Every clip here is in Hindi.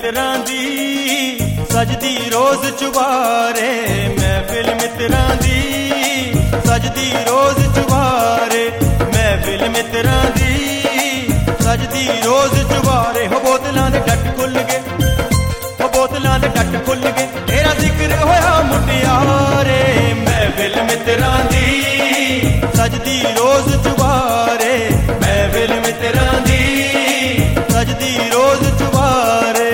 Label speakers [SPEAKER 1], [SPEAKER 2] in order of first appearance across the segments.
[SPEAKER 1] मित्रां दी सजदी रोज चुबारे, महफिल मित्रां दी सजदी रोज चुबारे, महफिल मित्रां दी सजदी रोज चुबारे। हो बोतलां दे डट खुल गए, हो बोतलां दे डट खुल गए, तेरा जिक्र होया मुटियारे, महफिल मित्रां दी सजदी रोज चुबारे, महफिल मित्रां दी सजदी रोज चुबारे।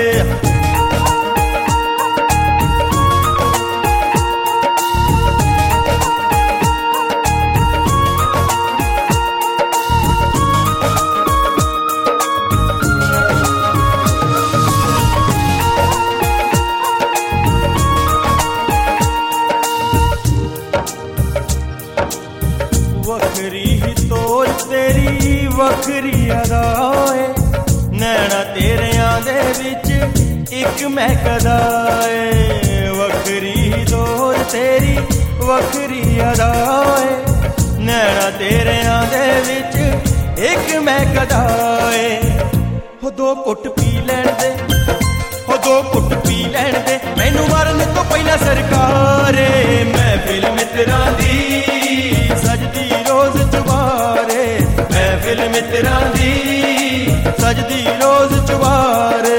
[SPEAKER 1] वखरी ही तोर तेरी वखरी अदाए, नैना तेरियां दे विच इक महकदा ए। वखरी ही तोर तेरी वखरी अदाए, नैना तेरियां दे विच इक महकदा ए। हो दो घुट पी लैण दे, हो दो घुट पी लैण दे, मैनू मरन तो पहला सरकारे, महफिल मित्रां दी सजदी रोज चुबारे, महफिल मित्रां दी सजदी रोज चुबारे।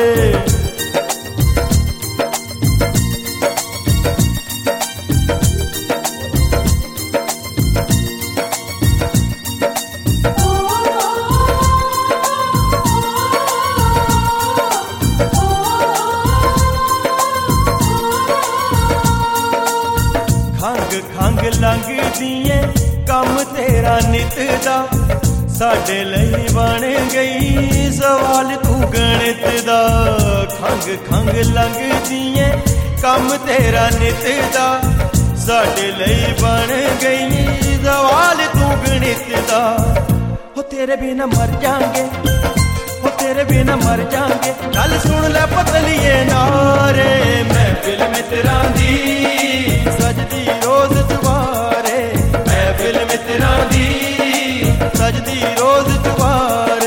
[SPEAKER 1] खंग खंग लंघदी कम तेरा नित दा, साडे लई बन गई सवाल तू गणित दा। खंग खंग लंघदी कम तेरा नित दा, साडे लई बन गई सवाल तू गणित दा। हो तेरे बिना मर जाएंगे, हो तेरे बिना मर जाएंगे, गल सुन ले पतलिए नारे, महफिल मित्रां दी सजदी रोज चुबारे, महफिल मित्रां दी सजदी रोज चुबारे।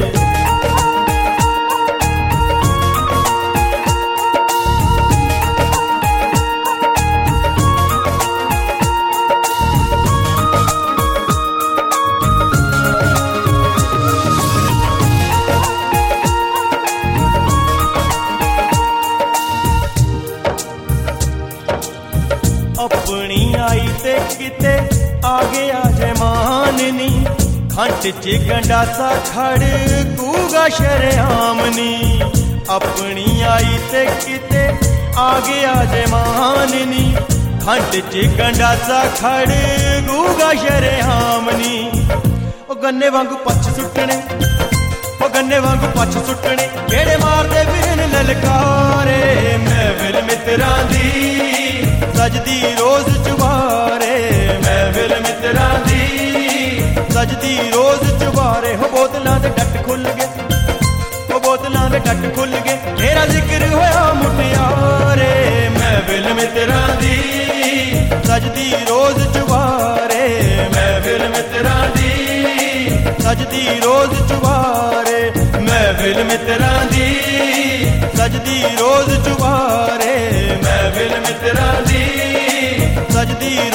[SPEAKER 1] अपनी आई ते किते आ गया जमान नी, खंड च गंडासा खड़ कूगा शरेआम नी। अपनी आई ते किते आ गया जमान नी, खंड च गंडासा खड़ कूगा शरेआम नी। ओ गन्ने वांगू पछ सुट्टने, ओ गन्ने वांगू पछ सुट्टने, जेड़े मारदे फिरन ललकारे, महफिल मित्रां दी सजदी रोज चुबारे, महफिल मित्रां दी सजदी रोज चुबारे। हो बोतलां दे डट खुल गए, हो बोतलां दे डट खुल गए, तेरा जिक्र होया मुटियारे, महफिल मित्रां दी सजदी रोज चुबारे, महफिल मित्रां दी सजदी रोज चुबारे, महफिल मित्रां दी सजदी रोज चुबारे, महफिल मित्रां दी सजदी